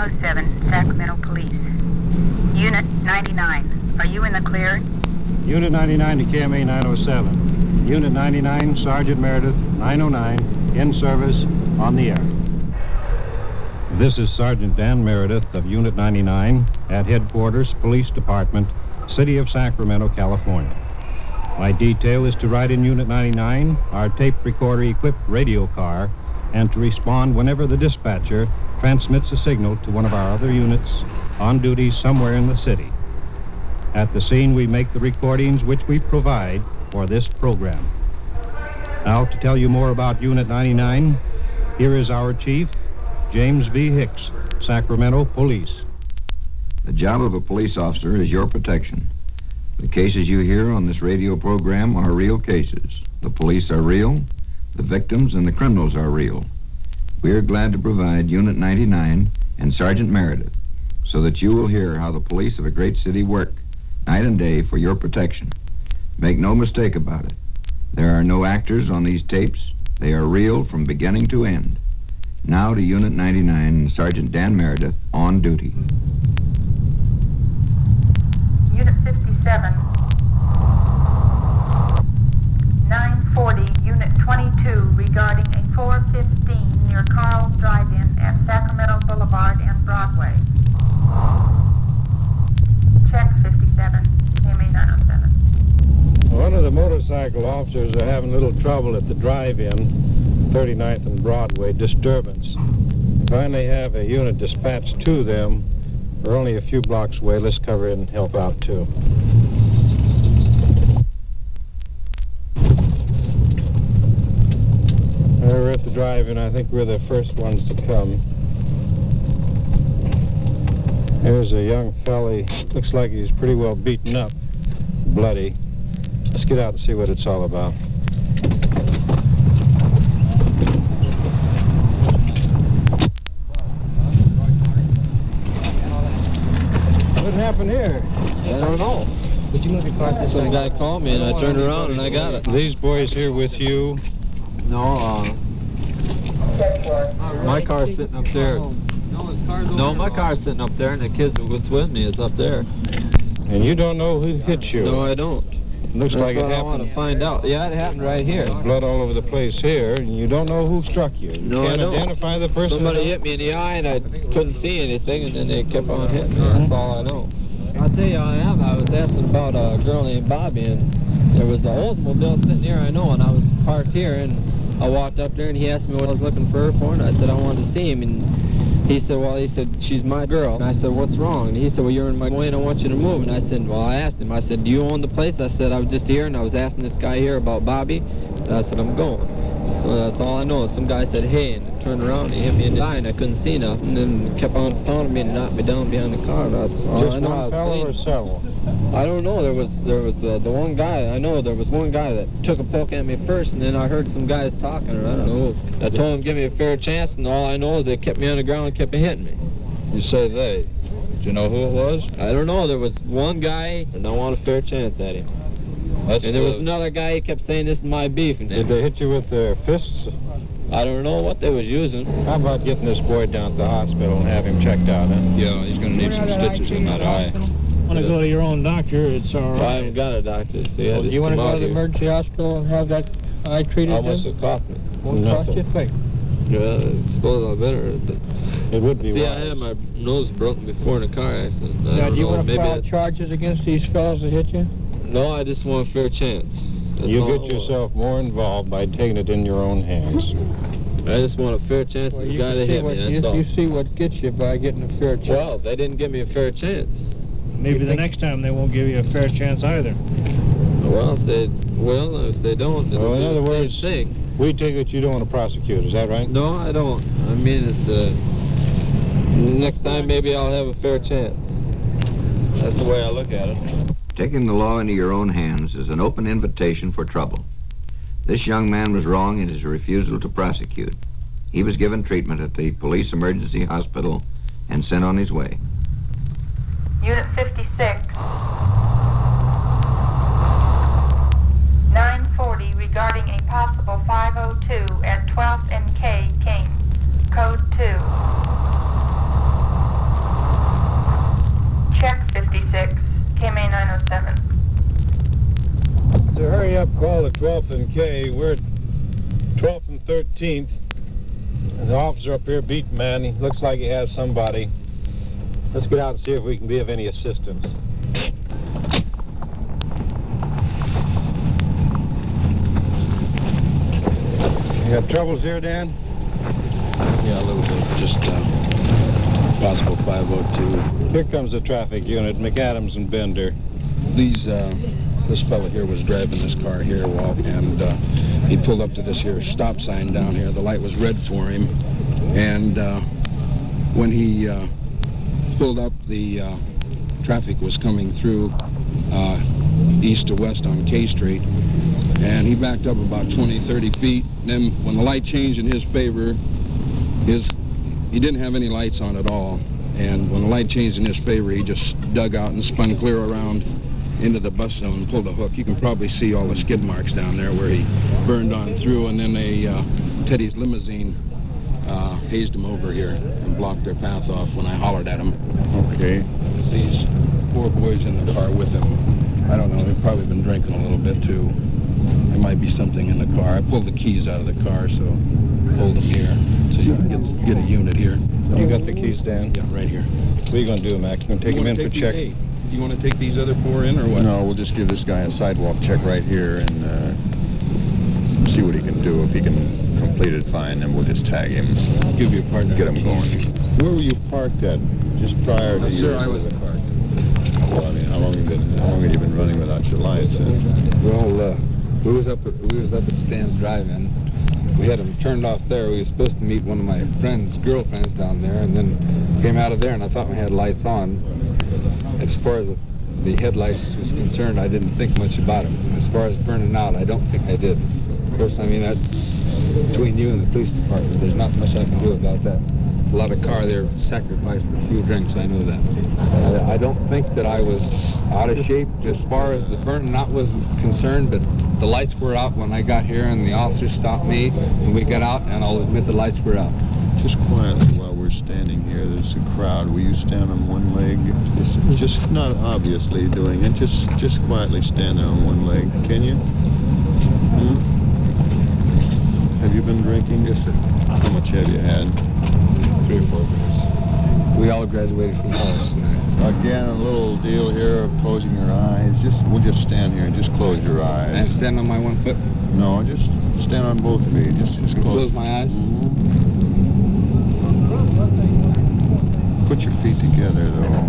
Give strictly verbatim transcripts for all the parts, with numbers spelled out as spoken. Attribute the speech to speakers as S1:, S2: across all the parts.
S1: oh seven, Sacramento Police. Unit ninety-nine, are you in the clear?
S2: Unit ninety-nine to K M A nine oh seven. Unit ninety-nine, Sergeant Meredith, nine oh nine, in service, on the air. This is Sergeant Dan Meredith of Unit ninety-nine at Headquarters, Police Department, City of Sacramento, California. My detail is to ride in Unit ninety-nine, our tape recorder-equipped radio car, and to respond whenever the dispatcher transmits a signal to one of our other units on duty somewhere in the city. At the scene, we make the recordings which we provide for this program. Now, to tell you more about Unit ninety-nine, here is our chief, James V. Hicks, Sacramento Police.
S3: The job of a police officer is your protection. The cases you hear on this radio program are real cases. The police are real, the victims and the criminals are real. We are glad to provide Unit ninety-nine and Sergeant Meredith so that you will hear how the police of a great city work night and day for your protection. Make no mistake about it. There are no actors on these tapes. They are real from beginning to end. Now to Unit ninety-nine and Sergeant Dan Meredith on duty.
S1: Unit fifty-seven, nine forty, Unit twenty-two, regarding a four fifteen near Carl's Drive-In at Sacramento Boulevard and Broadway. Check fifty-seven, K M A nine oh seven.
S2: One of the motorcycle officers are having a little trouble at the drive-in, thirty-ninth and Broadway, disturbance. Finally have a unit dispatched to them. We're only a few blocks away. Let's cover it and help out, too. We're at the drive-in. I think we're the first ones to come. There's a young fella. Looks like he's pretty well beaten up, bloody. Let's get out and see what it's all about. What happened here?
S4: I don't know.
S5: But you must be across this
S4: Some
S5: way.
S4: guy called me and I turned around and I got it.
S2: These boys here with you?
S4: No, uh... my car's sitting up there. No, my car's sitting up there and the kid that's with me is up there.
S2: And you don't know who hit you?
S4: No, I don't.
S2: Looks
S4: That's
S2: like it
S4: what I want
S2: happened.
S4: to find out. Yeah, it happened right here.
S2: Blood all over the place here, and you don't know who struck you. You
S4: No,
S2: can't
S4: I don't.
S2: identify the person?
S4: Somebody hit me in the eye and I couldn't see anything and then they kept on hitting me. That's all I know. I'll tell you, I am. I was asking about a girl named Bobby and there was an Oldsmobile sitting here, I know, and I was parked here and I walked up there and he asked me what I was looking for her for and I said I wanted to see him and he said, well, he said, she's my girl. And I said, what's wrong? And he said, well, you're in my way and I want you to move. And I said, well, I asked him, I said, do you own the place? I said, I was just here and I was asking this guy here about Bobby. And I said, I'm going. So that's all I know. Some guy said, hey, and turned around and he hit me in the eye and I couldn't see nothing. And then kept on pounding me and knocked me down behind the car. That's all
S2: Just
S4: I know.
S2: one fellow or several?
S4: I don't know. There was there was uh, the one guy. I know there was one guy that took a poke at me first, and then I heard some guys talking. Or I don't know. I told them give me a fair chance, and all I know is they kept me on the ground and kept hitting me.
S6: You say they. Do you know who it was?
S4: I don't know. There was one guy, and I want a fair chance at him.
S6: That's
S4: and there was
S6: the-
S4: another guy. He kept saying this is my beef. And
S2: Did they hit you with their fists?
S4: I don't know what they was using.
S2: How about getting this boy down to the hospital and have him checked out, huh?
S6: Yeah, he's going to need some stitches in that eye.
S5: Want to go to your own doctor, it's all
S4: Well, I
S5: right.
S4: haven't got a doctor. See, I
S5: Well, do
S4: just
S5: you want to
S4: come
S5: go
S4: out
S5: to the
S4: here.
S5: emergency hospital and have that eye treated?
S4: How much
S5: then?
S4: it cost me?
S5: Won't cost you a thing.
S4: Yeah, I suppose I better. But
S2: It would be
S4: see,
S2: wise.
S4: I had my nose broken before in a car accident. I
S5: Now,
S4: don't
S5: do you
S4: know,
S5: want to
S4: maybe
S5: file
S4: I-
S5: charges against these fellows that hit you?
S4: No, I just want a fair chance. That's
S2: You
S4: all I
S2: get
S4: want.
S2: yourself more involved by taking it in your own hands.
S4: I just want a fair chance
S5: Well,
S4: to the
S5: you
S4: guy
S5: can
S4: that
S5: see
S4: hit
S5: what,
S4: me,
S5: you,
S4: that's all.
S5: you see what gets you by getting a fair chance.
S4: Well, they didn't give me a fair chance.
S5: maybe the next time they won't give you a fair chance either.
S4: Well, if they, well, if they don't, then
S2: Well, in
S4: it'll
S2: other
S4: be the
S2: words-
S4: same thing.
S2: We take it you don't want to prosecute, is that right?
S4: No, I don't. I mean, it's, uh, next time maybe I'll have a fair chance. That's the way I look at it.
S3: Taking the law into your own hands is an open invitation for trouble. This young man was wrong in his refusal to prosecute. He was given treatment at the police emergency hospital and sent on his way.
S1: Unit fifty-six, nine forty, regarding a possible five oh two at twelfth and K, Kane. Code two.
S2: to hurry up, call the twelfth and K. We're at twelfth and thirteenth. And the officer up here beat man. He looks like he has somebody. Let's get out and see if we can be of any assistance. You have troubles here, Dan?
S6: Yeah, a little bit. Just uh, possible five oh two.
S2: Here comes the traffic unit, McAdams and Bender.
S6: These, uh, this fella here was driving this car here, Walt, and uh, he pulled up to this here stop sign down here. The light was red for him, and uh, when he uh, pulled up, the uh, traffic was coming through uh, east to west on K Street, and he backed up about twenty, thirty feet. And then when the light changed in his favor, his he didn't have any lights on at all. And when the light changed in his favor, he just dug out and spun clear around into the bus zone and pulled a hook. You can probably see all the skid marks down there where he burned on through, and then a uh, Teddy's limousine uh, hazed him over here and blocked their path off when I hollered at him.
S2: Okay.
S6: These four boys in the car with him, I don't know, they've probably been drinking a little bit too. There might be something in the car. I pulled the keys out of the car, so hold them here so you can get, get a unit here.
S2: You got the keys, Dan?
S6: Yeah, right here.
S2: What are you going to do, Mac? You going to take him in for check?
S6: Eight. Do you want to take these other four in or what?
S3: No, we'll just give this guy a sidewalk check right here and uh, see what he can do. If he can complete it, fine, then we'll just tag him.
S6: I'll give you a partner.
S3: Get him going.
S2: Where were you parked at just prior to
S6: Uh,
S2: you?
S6: sir, I was parked.
S3: Well, I mean, how long have you been? How long have you been running without your lights? Uh?
S7: Well, uh, we was up at we was up at Stan's Drive-In. We had them turned off there. We were supposed to meet one of my friend's girlfriends down there, and then came out of there, and I thought we had lights on. As far as the, the headlights was concerned, I didn't think much about it. As far as burning out, I don't think I did. Of course, I mean, that's between you and the police department. There's not much I can do about that. A lot of car there sacrificed for a few drinks, I know that. I, I don't think that I was out of shape as far as the burning out was concerned, but the lights were out when I got here, and the officer stopped me, and we got out, and I'll admit the lights were out.
S8: Just quietly while we're standing here, there's a crowd. Will you stand on one leg? Just, just not obviously doing it. Just, just quietly stand there on one leg. Can you? Hmm? Have you been drinking?
S7: Yes, sir.
S8: How much have you had?
S7: Three or four minutes. We all graduated from college.
S8: Again, a little deal here of closing your eyes. Just, we'll just stand here and just close your eyes.
S7: And stand on my one foot.
S8: No, just stand on both of you. Just, just close.
S7: Close my eyes.
S8: Mhm. Put your feet together, though.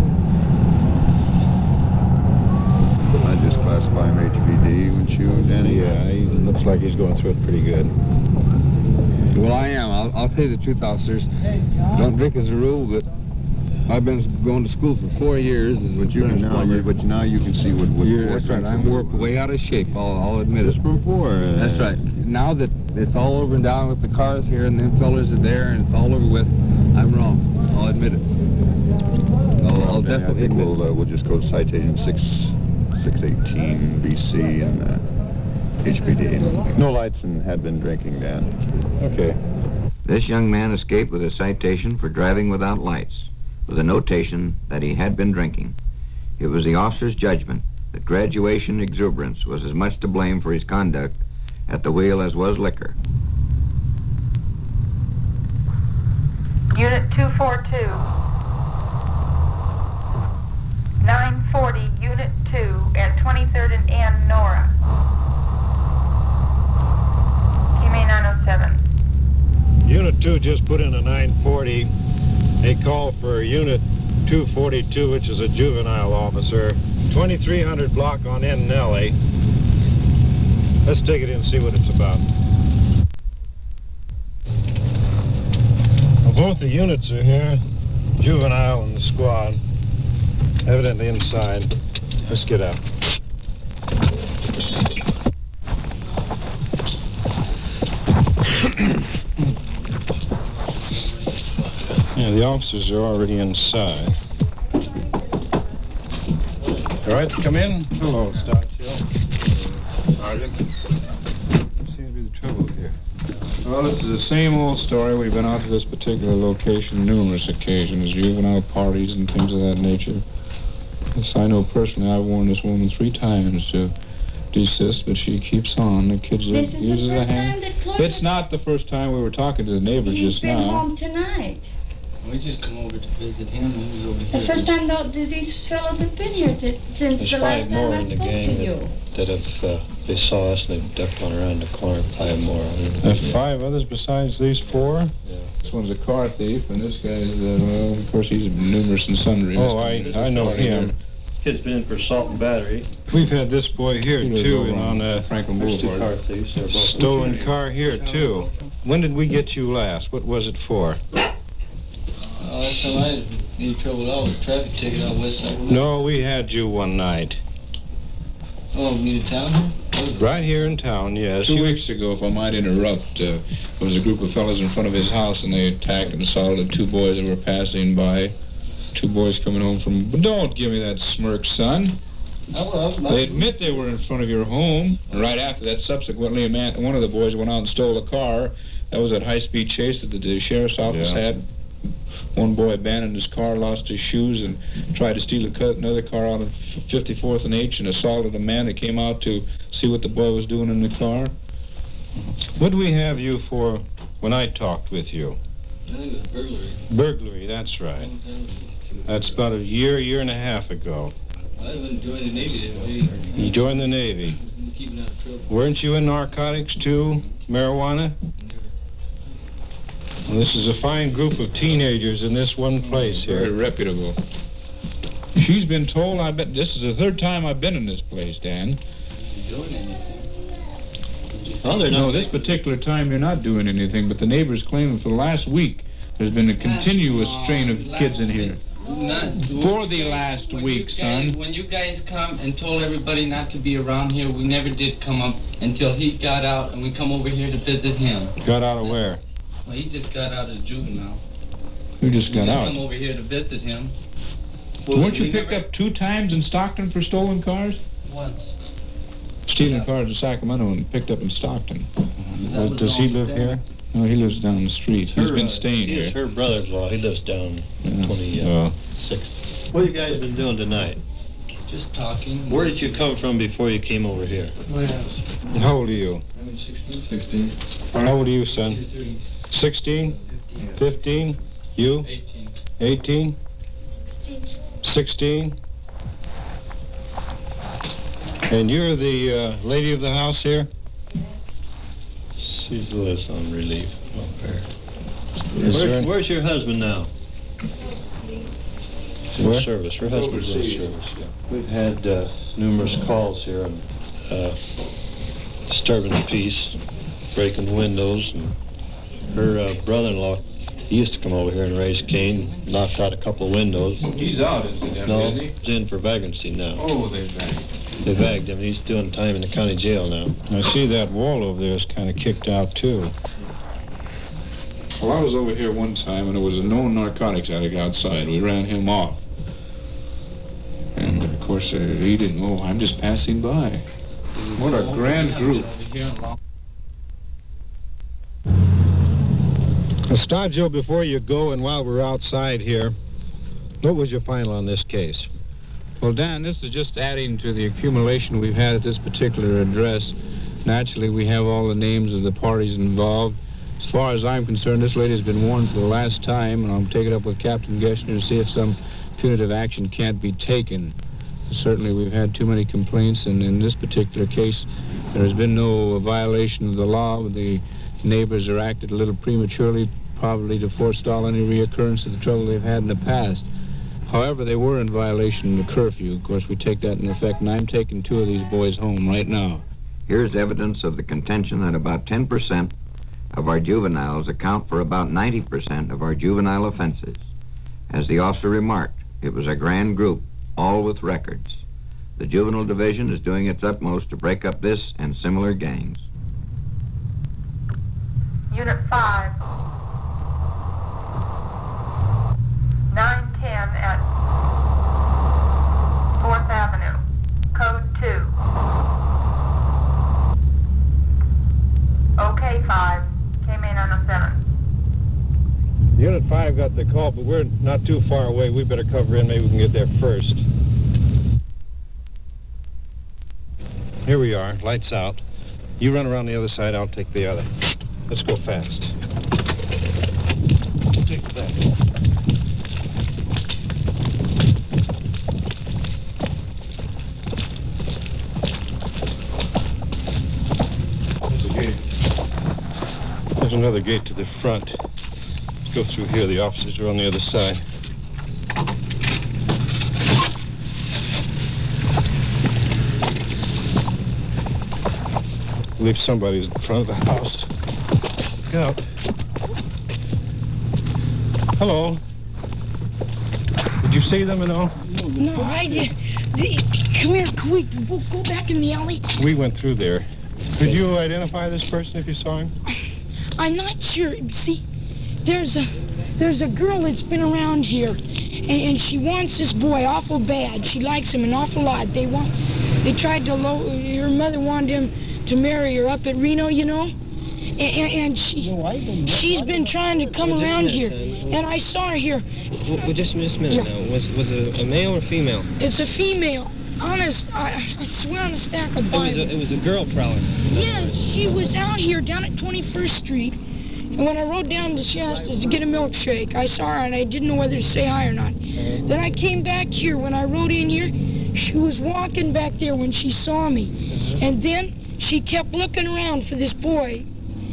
S8: I just classify him H P D, wouldn't you, Danny?
S2: Yeah, he looks like he's going through it pretty good.
S7: Well, I am. I'll, I'll tell you the truth, officers. Don't drink as a rule, but I've been going to school for four years. As
S8: But you can now, you, but now you can see what. what
S7: You're, that's right. I'm worked way out of shape. I'll, I'll admit it.
S8: Just before. Uh,
S7: That's right. Now that it's all over and down with the cars here, and them fellers are there, and it's all over with, I'm wrong. I'll admit it. I'll,
S8: well,
S7: I'll
S8: Danny, I
S7: definitely
S8: think
S7: admit
S8: we'll
S7: it.
S8: uh, we'll just go to citation six six eighteen B C and uh, H P D. No lights and had been drinking, Dan.
S2: Okay.
S3: This young man escaped with a citation for driving without lights, with a notation that he had been drinking. It was the officer's judgment that graduation exuberance was as much to blame for his conduct at the wheel as was liquor.
S1: Unit two forty-two. nine forty, Unit two at twenty-third and N, Nora. K M A nine oh seven.
S2: Unit two just put in a nine forty. They call for Unit two forty-two, which is a juvenile officer. twenty-three hundred block on N Nelly. Let's take it in and see what it's about. Well, both the units are here, juvenile and the squad, evidently inside. Let's get out. Yeah, the officers are already inside. All right, come in. Hello, Stockhill. Sergeant. What seems to be the trouble here?
S6: Well, this is the same old story. We've been out to this particular location numerous occasions, juvenile parties and things of that nature. Yes, I know personally I've warned this woman three times to Desist, but she keeps on. The kids
S9: This is
S6: uses
S9: the
S6: a
S9: first
S6: hand.
S9: time that Cliff
S6: It's not the first time. We were talking to the neighbor
S9: He's
S6: just
S9: been
S6: now.
S9: home tonight.
S4: We just come over to visit him, and he was over
S9: The
S4: here.
S9: first time though, these fellows have been here si- since
S10: There's
S9: the last
S10: five more
S9: time I
S10: in the
S9: spoke to
S10: gang
S9: you.
S10: that, that have, uh, they saw us and they've ducked on around the corner. Five more. I don't know.
S6: There's five others besides these four?
S10: Yeah.
S6: This one's a car thief, and this guy's, uh, well, of course, he's numerous and sundry.
S2: Oh, I, I know him.
S10: Kid's been in for assault and battery.
S2: We've had this boy here,
S6: He lives
S2: too,
S6: over
S2: and on a
S6: Franklin
S10: There's two car
S6: Boulevard.
S10: thieves. They're both
S2: stolen car here, too. When did we get you last? What was it for?
S4: Uh, last time I had any trouble at all with a traffic ticket out west side.
S2: No, we had you one night.
S4: Oh, me to town?
S2: Right here in town, yes.
S6: Two
S2: You-
S6: weeks ago, if I might interrupt, uh, there was a group of fellows in front of his house, and they attacked and assaulted two boys that were passing by. Two boys coming home from... Don't give me that smirk, son.
S4: I was.
S6: They admit they were in front of your home. And right after that, subsequently, a man, one of the boys went out and stole a car. That was that high-speed chase that the, the sheriff's office
S2: Yeah.
S6: had. One boy abandoned his car, lost his shoes, and tried to steal a car, another car out of fifty-fourth and H and assaulted a man that came out to see what the boy was doing in the car.
S2: What did we have you for when I talked with you?
S4: I think it was burglary.
S2: Burglary, that's right. That's about a year, year and a half ago.
S4: I haven't joined the Navy.
S2: You joined the Navy.
S4: I'm keeping out of trouble.
S2: Weren't you in narcotics, too? Marijuana? Well, this is a fine group of teenagers in this one place
S6: Very
S2: here.
S6: reputable. She's been told, I bet, this is the third time I've been in this place, Dan.
S10: Well, they're
S6: No,
S10: not.
S6: this particular time you're not doing anything, but the neighbors claim for the last week there's been a continuous strain of kids in here.
S11: Not,
S6: For the last
S11: when
S6: week,
S11: you guys,
S6: son.
S11: When you guys come and told everybody not to be around here, we never did come up until he got out and we come over here to visit him.
S2: Got out of where?
S11: Well, he just got out as juvenile.
S6: Who just
S11: We
S6: got
S11: just
S6: out?
S11: come over here to visit him.
S6: Weren't you
S11: we
S6: picked
S11: never-
S6: up two times in Stockton for stolen cars?
S11: Once.
S6: Stealing cars in Sacramento and picked up in Stockton.
S2: Uh, does he live here?
S6: No, he lives down the street. He's
S10: Her,
S6: been
S10: uh,
S6: staying
S10: he is
S6: here.
S10: her brother-in-law. He lives down
S6: Yeah.
S10: twenty-six. What have you guys been doing tonight?
S11: Just talking.
S10: Where did you come from before you came over here?
S11: My house.
S2: How old are you?
S11: I'm in sixteen.
S6: Sixteen.
S2: How old are you, son? Sixteen? Fifteen? You?
S11: Eighteen.
S2: Eighteen? Sixteen? And you're the uh, lady of the house here?
S10: She lives on relief up there.
S2: Is
S10: Where,
S2: there-
S10: where's your husband now? In
S2: Where?
S10: service. Her husband's in service. Yeah. We've had uh, numerous calls here and uh, disturbing the peace, breaking windows, and her uh, brother-in-law, he used to come over here and raise Cain, knocked out a couple of windows.
S6: He's out, isn't he?
S10: No,
S6: Isn't he?
S10: he's in for vagrancy now.
S6: Oh, they back.
S10: They bagged him. He's doing time in the county jail now.
S2: I see that wall over there is kind of kicked out, too.
S6: Well, I was over here one time, and there was a known narcotics addict outside. We ran him off. And, of course, uh, he didn't know. I'm just passing by. What a grand group.
S2: Estaggio, before you go and while we're outside here, what was your final on this case?
S6: Well, Dan, this is just adding to the accumulation we've had at this particular address. Naturally, we have all the names of the parties involved. As far as I'm concerned, this lady's been warned for the last time, and I'll take it up with Captain Geshner to see if some punitive action can't be taken. Certainly, we've had too many complaints, and in this particular case, there has been no violation of the law. The neighbors are acted a little prematurely, probably to forestall any reoccurrence of the trouble they've had in the past. However, they were in violation of the curfew. Of course, we take that in effect, and I'm taking two of these boys home right now.
S3: Here's evidence of the contention that about ten percent of our juveniles account for about ninety percent of our juvenile offenses. As the officer remarked, it was a grand group, all with records. The Juvenile Division is doing its utmost to break up this and similar gangs.
S1: Unit five. nine ten at fourth Avenue. Code two. OK five. Came in on a seven.
S2: Unit five got the call, but we're not too far away. We better cover in. Maybe we can get there first. Here we are, lights out. You run around the other side, I'll take the other. Let's go fast. Take that. There's a gate. There's another gate to the front. Let's go through here. The officers are on the other side. I believe somebody's at the front of the house. Look out. Hello. Did you see them at all?
S12: No, I did. Come here, quick. We'll go back in the alley.
S2: We went through there. Could you identify this person if you saw him?
S12: I'm not sure. See, there's a there's a girl that's been around here, and, and she wants this boy awful bad. She likes him an awful lot. They want. They tried to low. Her mother wanted him to marry her up at Reno, you know? And, and she, she's been trying to come around here. And I saw her here.
S4: Well, just, just a minute now. Was, was it a male or female?
S12: It's a female. Honest, I, I swear on a stack of Bibles.
S4: It was a, it was a girl prowler.
S12: Yeah, she was out here down at twenty-first street. And when I rode down to Shasta to get a milkshake, I saw her and I didn't know whether to say hi or not. Uh-huh. Then I came back here. When I rode in here, she was walking back there when she saw me. Uh-huh. And then she kept looking around for this boy,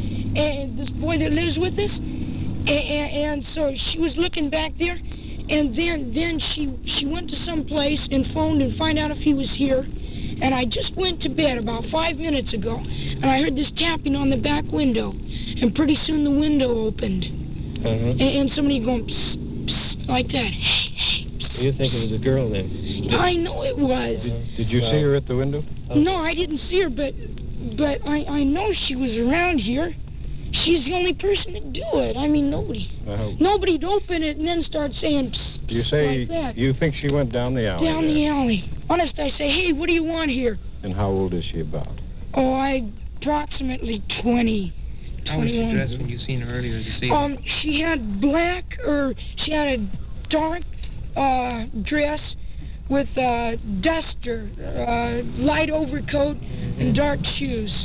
S12: and this boy that lives with us, and, and, and so she was looking back there, and then then she she went to some place and phoned and find out if he was here, and I just went to bed about five minutes ago, and I heard this tapping on the back window, and pretty soon the window opened, uh-huh. and, and somebody going psst, psst, like that. Hey, hey, psst.
S4: You think it was a girl then?
S12: Did, I know it was.
S2: Did, did you uh, see her at the window?
S12: No, I didn't see her, but but I, I know she was around here. She's the only person to do it. I mean, nobody. Uh, Nobody'd open it and then start saying psst, psst,
S2: you say
S12: like that.
S2: You think she went down the alley?
S12: Down
S2: there?
S12: the alley. Honest, I say, hey, what do you want here?
S2: And how old is she about?
S12: Oh, I approximately twenty,
S13: How was she
S12: twenty-one.
S13: dressed when you seen her earlier this evening?
S12: Um, she had black, or she had a dark uh, dress with a duster, uh, light overcoat, mm-hmm. and dark shoes.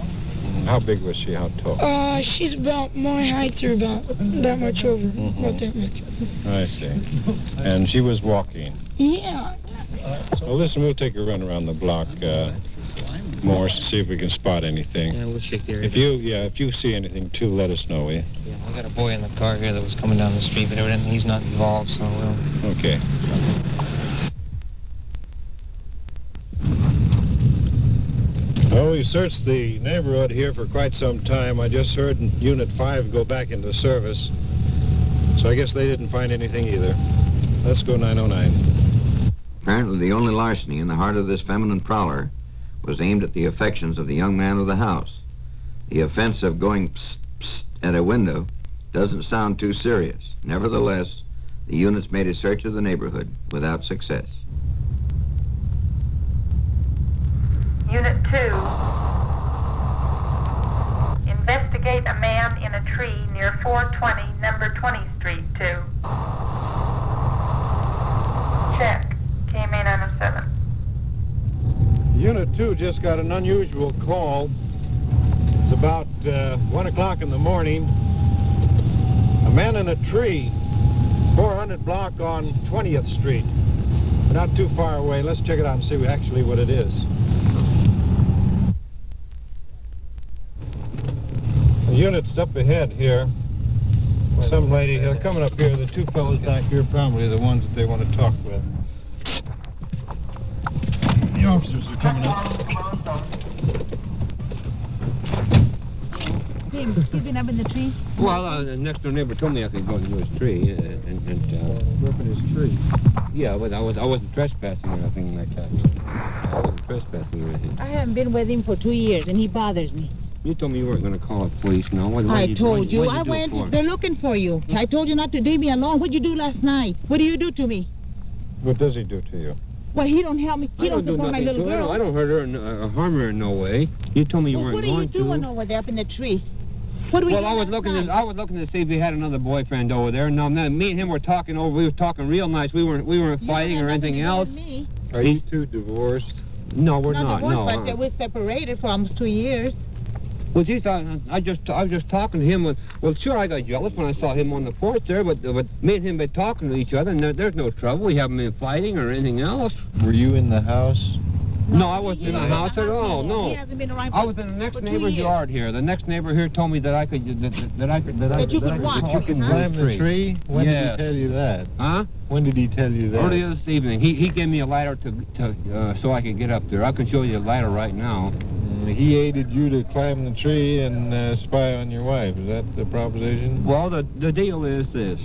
S2: How big was she? How tall?
S12: Uh, she's about my height, or about that much over, mm-hmm. about that much.
S2: I see. And she was walking?
S12: Yeah.
S2: Well, listen, we'll take a run around the block, uh, Morse, to see if we can spot anything.
S13: Yeah, we'll check the area.
S2: If you, yeah, if you see anything, too, let us know, will you?
S13: Yeah, I got a boy in the car here that was coming down the street, but evidently he's not involved, so we'll...
S2: Okay. Well, we searched the neighborhood here for quite some time. I just heard Unit five go back into service, so I guess they didn't find anything either. Let's go nine oh nine.
S3: Apparently the only larceny in the heart of this feminine prowler was aimed at the affections of the young man of the house. The offense of going psst, psst at a window doesn't sound too serious. Nevertheless, the units made a search of the neighborhood without success.
S1: Unit two. Investigate a man in a tree near four twenty, number twenty Street, two. Check. K M A nine oh seven.
S2: Unit two just got an unusual call. It's about uh, one o'clock in the morning. A man in a tree, four hundred block on twentieth Street. We're not too far away. Let's check it out and see actually what it is. The unit's up ahead here. Some lady, they're coming up here. The two fellows back here probably the ones that they want to talk with. The officers are coming up.
S14: Jim, he's been up in the tree?
S15: Well, uh, the next door neighbor told me I could go into his tree, uh, and, and uh...
S2: Go up in his tree?
S15: Yeah, but I, was, I wasn't trespassing or nothing like that. I wasn't trespassing or anything.
S14: I haven't been with him for two years, and he bothers me.
S15: You told me you weren't going to call the police, no? What, what
S14: I
S15: you,
S14: told
S15: what,
S14: you.
S15: what
S14: I
S15: you
S14: went.
S15: For?
S14: They're looking for you. I told you not to leave me alone. What'd you do last night? What do you do to me?
S2: What does he do to you?
S14: Well, he don't help me. He
S15: I don't,
S14: don't
S15: do
S14: support my little
S15: to
S14: girl.
S15: her. I don't hurt her and uh, harm her in no way. You told me you
S14: well,
S15: weren't
S14: going to.
S15: What are you
S14: doing
S15: to.
S14: over there up in the tree? What do we
S15: well,
S14: do
S15: I was
S14: last
S15: looking.
S14: night?
S15: To, I was looking to see if he had another boyfriend over there. No, man, me and him were talking over. We were talking real nice. We weren't. We weren't
S14: You
S15: fighting or anything else.
S14: Me.
S2: Are you two divorced?
S15: No, we're
S14: not
S15: not.
S14: divorced,
S15: No.
S14: but
S15: uh,
S14: they were separated for almost two years.
S15: Well, geez, I, I just I was just talking to him. With, well, sure, I got jealous when I saw him on the porch there, but but me and him been talking to each other, and there, there's no trouble. We haven't been fighting or anything else.
S8: Were you in the house?
S15: No, I wasn't in the house at all. No,
S14: He hasn't been around
S15: I
S14: for-
S15: was in the next
S14: for two
S15: neighbor's
S14: years.
S15: yard here. The next neighbor here told me that I could that, that, that I could that, I
S14: That you
S15: that
S14: could
S15: I
S14: what?
S15: talk
S8: You can
S15: to
S8: climb the tree? When
S15: Yes.
S8: did he tell you that?
S15: Huh?
S8: When did he tell you that?
S15: Earlier this evening, he he gave me a ladder to to uh, so I could get up there. I can show you a ladder right now.
S8: Mm, He aided you to climb the tree and uh, spy on your wife. Is that the proposition?
S15: Well, the the deal is this.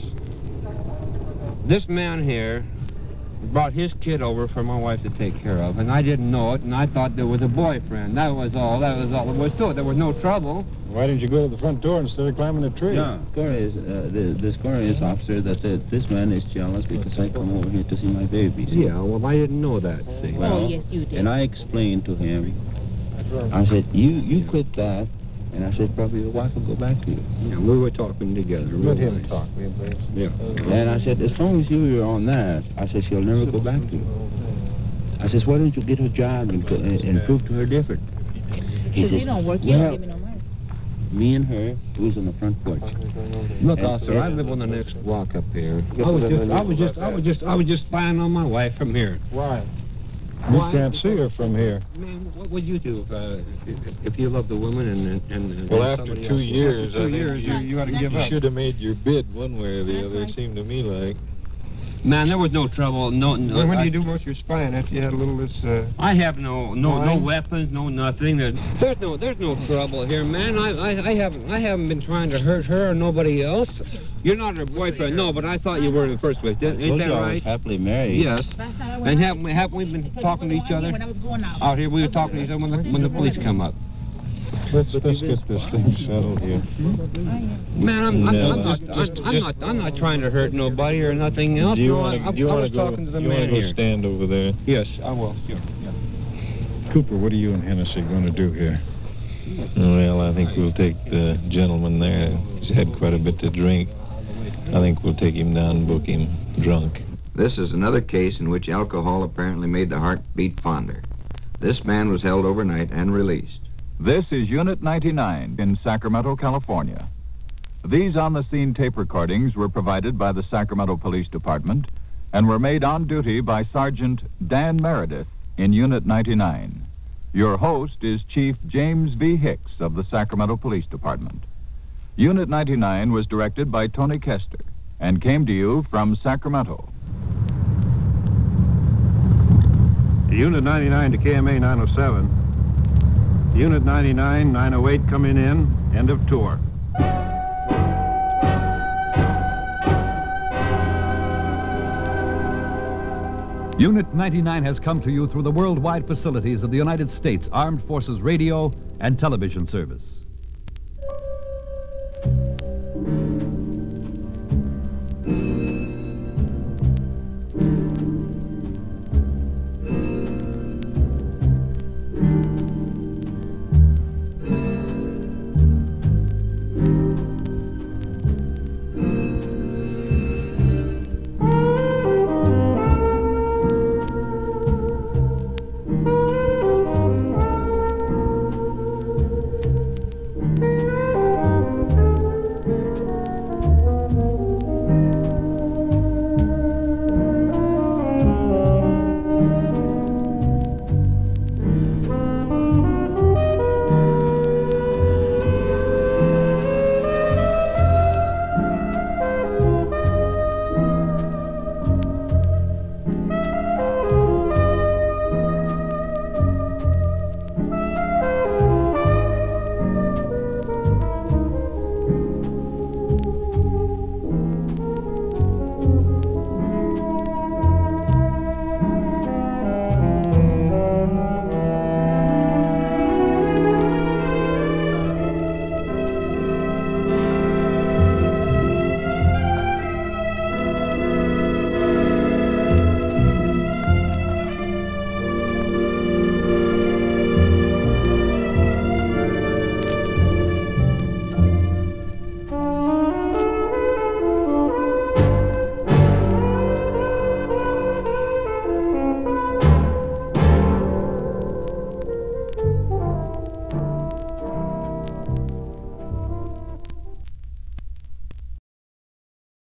S15: This man here brought his kid over for my wife to take care of, and I didn't know it, and I thought there was a boyfriend. That was all. That was all there was to it. There was no trouble.
S2: Why didn't you go to the front door instead of climbing the tree?
S16: No, Corey is, uh, the, this Corey is officer that the, this man is jealous because I come over here to see my babies.
S15: Yeah, well, I didn't know that, see.
S16: Well,
S14: Oh, yes, you did.
S16: and I explained to him, I said, you you quit that, and I said, probably your wife will go back to you.
S15: Yeah, we were talking together.
S2: Let
S15: real
S2: him
S15: nice.
S2: talk, will you, please?
S15: Yeah.
S16: And I said, as long as you're on that, I said, she'll never go back to you. I said, why don't you get her job and, co- and prove to her different? He
S14: Because you
S16: said,
S14: don't work, you
S16: well,
S14: don't give me no money.
S16: me and her, we was on the front porch.
S15: Look,
S16: And-
S15: officer, I live on the next block up here. I was just, I was just, I was just, I was just spying on my wife from here.
S2: Why? You
S15: Why?
S2: can't see her from here.
S15: Man, what would you do if, uh, if, if you loved a woman and and, and
S8: Well,
S15: and
S8: after
S15: somebody
S8: two
S15: else-
S8: years,
S15: after two
S8: I think
S15: years, you, you got to give
S8: You
S15: up.
S8: should have made your bid one way or the other, it seemed to me like.
S15: Man, there was no trouble. No, no.
S6: Well, when
S15: I,
S6: do you do most of your spying after you had a little this, uh...
S15: I have no, no, no
S6: Wine?
S15: weapons, no nothing. There's, there's no, there's no trouble here, man. I, I, I haven't, I haven't been trying to hurt her or nobody else. You're not her boyfriend, no, but I thought you were in the first place. Ain't
S16: Told
S15: that
S16: you I was
S15: right?
S16: happily married.
S15: Yes. And haven't we, haven't we been talking to each other?
S14: When I was going out.
S15: Out here, we were talking to each other when the, when the police come up.
S2: Let's, let's get this thing settled here.
S15: Man, I'm, I'm,
S2: No,
S15: I'm, not,
S2: just-
S15: I'm,
S2: just-
S15: I'm not, I'm not trying to hurt nobody or nothing else.
S8: Do you
S15: No,
S8: want
S15: I, I,
S8: to, you
S15: I
S8: want
S15: was
S8: to go,
S15: talking to the
S8: you want
S15: man
S8: to go
S15: here.
S8: stand over there?
S15: Yes, I will. Sure.
S2: Cooper, what are you and Hennessy going to do here?
S8: Well, I think we'll take the gentleman there. He's had quite a bit to drink. I think we'll take him down and book him drunk.
S3: This is another case in which alcohol apparently made the heart beat fonder. This man was held overnight and released.
S17: This is Unit ninety-nine in Sacramento, California. These on-the-scene tape recordings were provided by the Sacramento Police Department and were made on duty by Sergeant Dan Meredith in Unit ninety-nine. Your host is Chief James V. Hicks of the Sacramento Police Department. Unit ninety-nine was directed by Tony Kester and came to you from Sacramento.
S2: Unit ninety-nine to K M A nine oh seven. Unit ninety-nine, nine oh eight coming in. End of tour.
S18: Unit ninety-nine has come to you through the worldwide facilities of the United States Armed Forces Radio and Television Service.